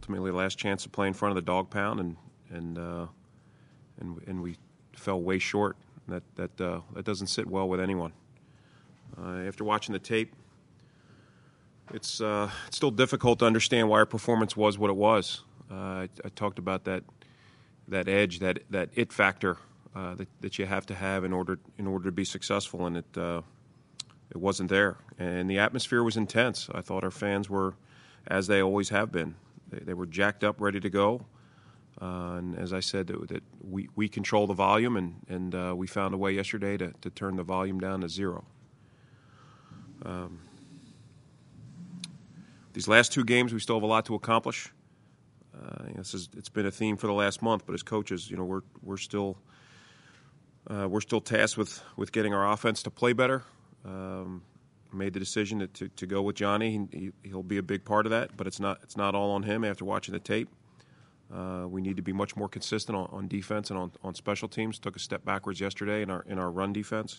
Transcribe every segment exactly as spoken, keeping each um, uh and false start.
ultimately last chance to play in front of the dog pound, and and uh, and and we fell way short. That that uh, that doesn't sit well with anyone. Uh, after watching the tape, it's uh, it's still difficult to understand why our performance was what it was. Uh, I, I talked about that that edge, that that it factor uh, that that you have to have in order in order to be successful, and it uh, it wasn't there. And the atmosphere was intense. I thought our fans were, as they always have been, they, they were jacked up, ready to go. Uh, and as I said, that, that we, we control the volume, and, and uh, we found a way yesterday to, to turn the volume down to zero. Um, these last two games, we still have a lot to accomplish. Uh, this is, it's been a theme for the last month, but as coaches, you know, we're we're still uh, we're still tasked with, with getting our offense to play better. Um, made the decision to, to, to go with Johnny. He, he'll be a big part of that, but it's not it's not all on him after watching the tape. Uh, we need to be much more consistent on, on defense and on, on special teams. Took a step backwards yesterday in our in our run defense.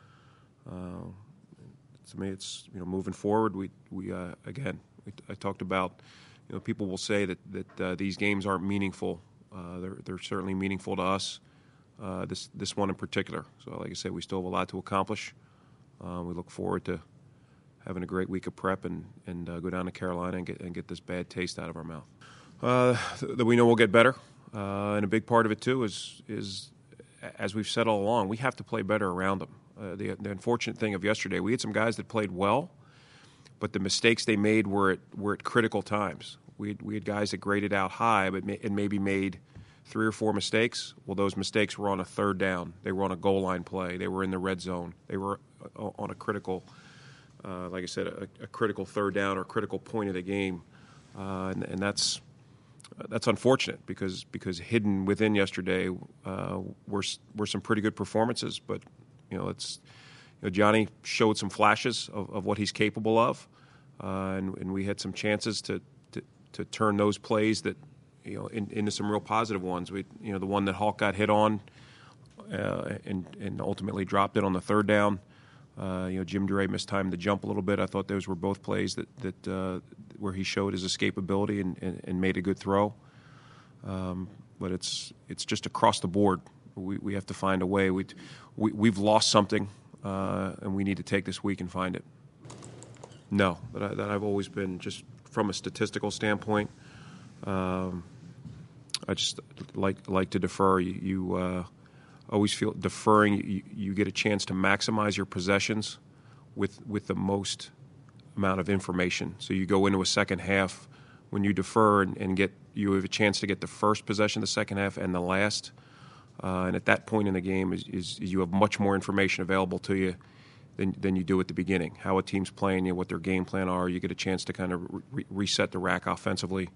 Uh, to me, it's you know moving forward. We we uh, again we, I talked about you know people will say that that uh, these games aren't meaningful. Uh, they're they're certainly meaningful to us. Uh, this this one in particular. So like I said, we still have a lot to accomplish. Uh, we look forward to having a great week of prep and and uh, go down to Carolina and get and get this bad taste out of our mouth. Uh, that we know we'll get better, uh, and a big part of it too is is as we've said all along, we have to play better around them. Uh, the, the unfortunate thing of yesterday, we had some guys that played well, but the mistakes they made were at were at critical times. We had, we had guys that graded out high, but may, and maybe made three or four mistakes. Well, those mistakes were on a third down. They were on a goal line play. They were in the red zone. They were on a critical, uh, like I said, a, a critical third down or critical point of the game, uh, and, and that's. That's unfortunate because because hidden within yesterday uh, were were some pretty good performances. But you know, it's you know, Johnny showed some flashes of, of what he's capable of, uh, and, and we had some chances to, to, to turn those plays that you know in, into some real positive ones. We you know the one that Hawk got hit on, uh, and and ultimately dropped it on the third down. Uh, you know, Jim Duray mistimed the jump a little bit. I thought those were both plays that that uh, where he showed his escapability and, and, and made a good throw. Um, but it's it's just across the board. We we have to find a way. We, we we've lost something, uh, and we need to take this week and find it. No, that, I, that I've always been just from a statistical standpoint. Um, I just like like to defer. You. you uh, always feel deferring, you, you get a chance to maximize your possessions with with the most amount of information. So you go into a second half when you defer and, and get you have a chance to get the first possession of the second half and the last. Uh, and at that point in the game is, is, is you have much more information available to you than than you do at the beginning. How a team's playing, you know, what their game plan are. You get a chance to kind of re- reset the rack offensively.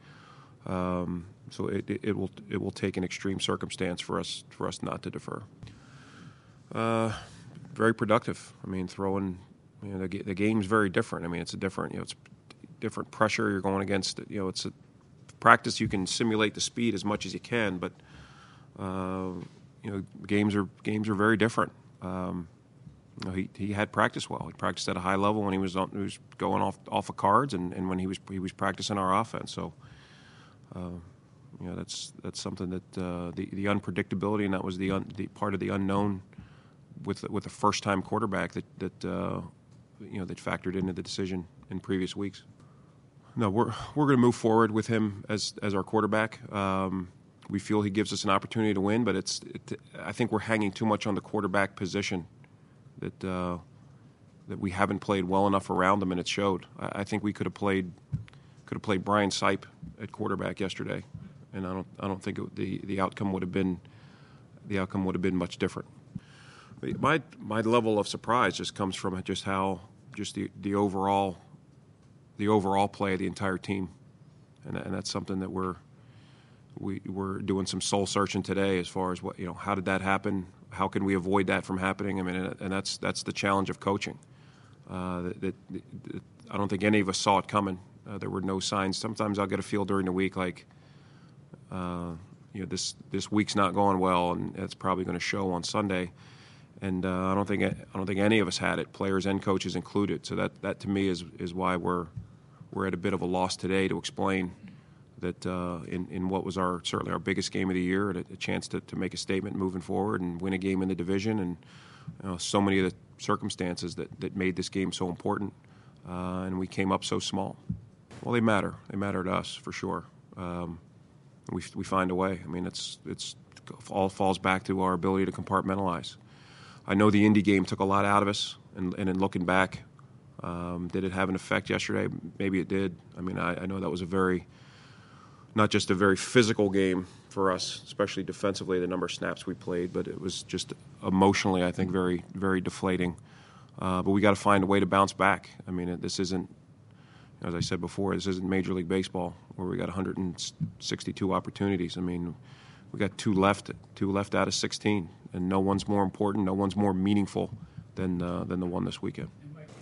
Um, so it, it, it will it will take an extreme circumstance for us for us not to defer. Uh, very productive. I mean, throwing you know the, the game's very different. I mean, it's a different you know it's different pressure you're going against. You know, it's a practice. You can simulate the speed as much as you can, but uh, you know games are games are very different. Um, you know, he he had practiced well. He practiced at a high level when he was on, he was going off off of cards, and, and when he was he was practicing our offense. So. Uh, you know that's that's something that uh, the the unpredictability, and that was the, un, the part of the unknown with with a first time quarterback that that uh, you know that factored into the decision in previous weeks. No, we're we're going to move forward with him as as our quarterback. Um, we feel he gives us an opportunity to win, but it's it, I think we're hanging too much on the quarterback position that uh, that we haven't played well enough around him, and it showed. I, I think we could have played. Could have played Brian Sipe at quarterback yesterday, and I don't I don't think it, the the outcome would have been the outcome would have been much different. My my level of surprise just comes from just how just the, the overall the overall play of the entire team, and and that's something that we're we we're doing some soul searching today as far as what you know how did that happen? How can we avoid that from happening? I mean, and that's that's the challenge of coaching. Uh, that, that, that I don't think any of us saw it coming. Uh, there were no signs. Sometimes I'll get a feel during the week like, uh, you know, this this week's not going well, and it's probably going to show on Sunday. And uh, I don't think I don't think any of us had it, players and coaches included. So that, that to me is is why we're we're at a bit of a loss today to explain that uh, in, in what was our certainly our biggest game of the year, and a, a chance to, to make a statement moving forward and win a game in the division, and you know, so many of the circumstances that, that made this game so important, uh, and we came up so small. Well, they matter. They matter to us for sure. Um, we we find a way. I mean, it's it's all falls back to our ability to compartmentalize. I know the Indy game took a lot out of us, and, and in looking back, um, did it have an effect yesterday? Maybe it did. I mean, I, I know that was a very not just a very physical game for us, especially defensively, the number of snaps we played, but it was just emotionally, I think, very, very deflating. Uh, but we got to find a way to bounce back. I mean, this isn't, as I said before, this isn't Major League Baseball where we got one hundred sixty-two opportunities. I mean, we got two left, two left out of sixteen, and no one's more important, no one's more meaningful than uh, than the one this weekend.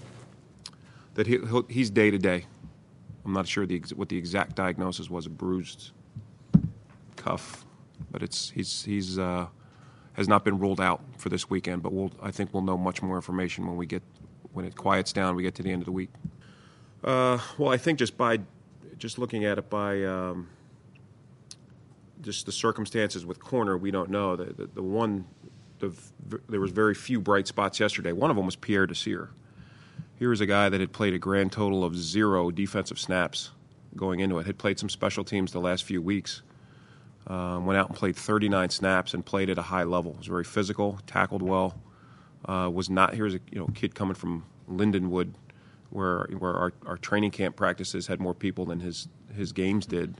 That he, he'll, he's day to day. I'm not sure the, what the exact diagnosis was, a bruised cuff, but it's he's he's uh, has not been ruled out for this weekend. But we'll I think we'll know much more information when we get when it quiets down. We get to the end of the week. Uh, well, I think just by just looking at it by um, just the circumstances with corner, we don't know. The the, the one the, there was very few bright spots yesterday. One of them was Pierre Desir. Here was a guy that had played a grand total of zero defensive snaps going into it. Had played some special teams the last few weeks. Uh, went out and played thirty-nine snaps and played at a high level. Was very physical, tackled well. Uh, was not here's a you know kid coming from Lindenwood, where where our, our training camp practices had more people than his his games did.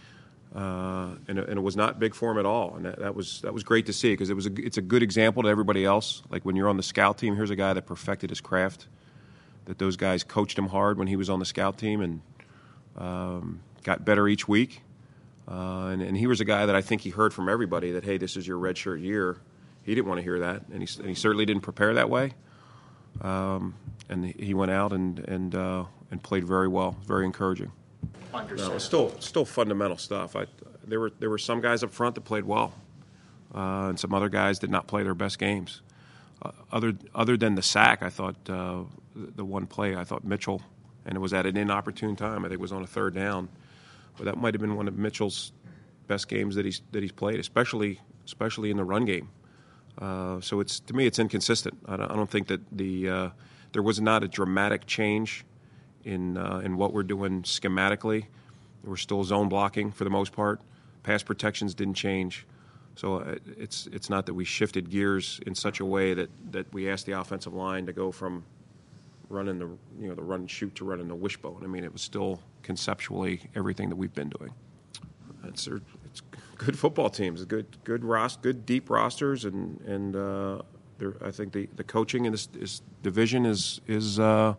Uh, and, and it was not big for him at all, and that, that was that was great to see because it was a, it's a good example to everybody else. Like when you're on the scout team, here's a guy that perfected his craft. That those guys coached him hard when he was on the scout team and um, got better each week. Uh, and, and he was a guy that I think he heard from everybody that, hey, this is your redshirt year. He didn't want to hear that, and he, and he certainly didn't prepare that way. Um, and he went out and and uh, and played very well, very encouraging. Understood. No, it's still still fundamental stuff. I, there were there were some guys up front that played well, uh, and some other guys did not play their best games. Uh, other other than the sack, I thought uh, the one play, I thought Mitchell, and it was at an inopportune time. I think it was on a third down, but that might have been one of Mitchell's best games that he's that he's played, especially especially in the run game. Uh, so it's to me, it's inconsistent. I don't, I don't think that the uh, there was not a dramatic change in uh, in what we're doing schematically. We're still zone blocking for the most part. Pass protections didn't change. So it's it's not that we shifted gears in such a way that, that we asked the offensive line to go from running the you know the run and shoot to running the wishbone. I mean, it was still conceptually everything that we've been doing. It's it's good football teams, good good roster, good deep rosters, and and uh, I think the, the coaching in this, this division is is uh,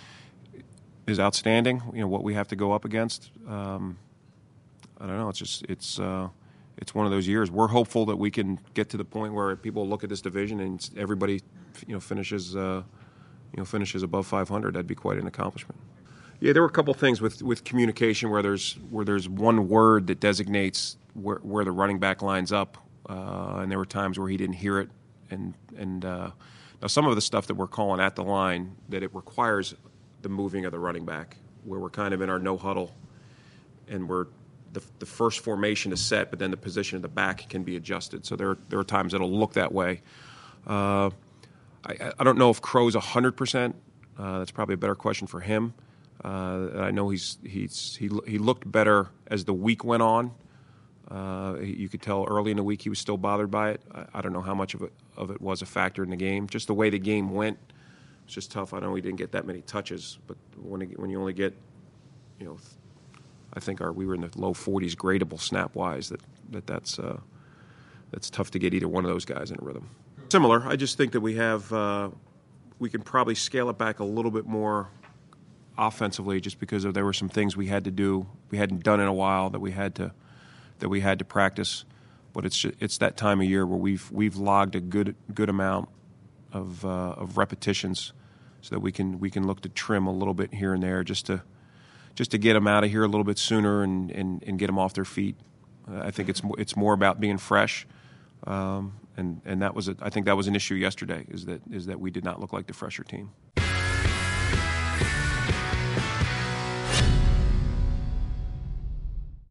is outstanding. You know what we have to go up against. Um, I don't know. It's just it's. Uh, It's one of those years. We're hopeful that we can get to the point where people look at this division and everybody, you know, finishes, uh, you know, finishes above five hundred. That'd be quite an accomplishment. Yeah, there were a couple things with, with communication where there's where there's one word that designates where, where the running back lines up, uh, and there were times where he didn't hear it. And and uh, now some of the stuff that we're calling at the line that it requires the moving of the running back, where we're kind of in our no huddle, and we're The, the first formation is set, but then the position of the back can be adjusted. So there, there are times it'll look that way. Uh, I, I don't know if Crow's one hundred percent. Uh, that's probably a better question for him. Uh, I know he's he's he he looked better as the week went on. Uh, you could tell early in the week he was still bothered by it. I, I don't know how much of it of it was a factor in the game. Just the way the game went, it's just tough. I know he didn't get that many touches, but when it, when you only get, you know. I think our we were in the low forties gradable snap wise. That that that's uh, that's tough to get either one of those guys in a rhythm. Similar, I just think that we have uh, we can probably scale it back a little bit more offensively, just because of, there were some things we had to do we hadn't done in a while that we had to that we had to practice. But it's just, it's that time of year where we've we've logged a good good amount of uh, of repetitions, so that we can we can look to trim a little bit here and there just to. just to get them out of here a little bit sooner and, and, and get them off their feet. Uh, I think it's more, it's more about being fresh, um, and and that was a, I think that was an issue yesterday. Is that is that we did not look like the fresher team.